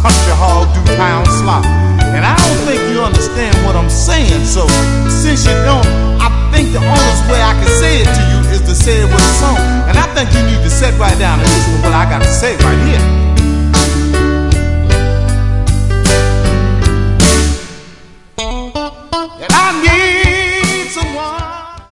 country hog do pound slop. And I don't think you understand what I'm saying. So since you don't, I think the only way I can say it to you is to say it with a song. And I think you need to sit right down and listen to what I got to say right here.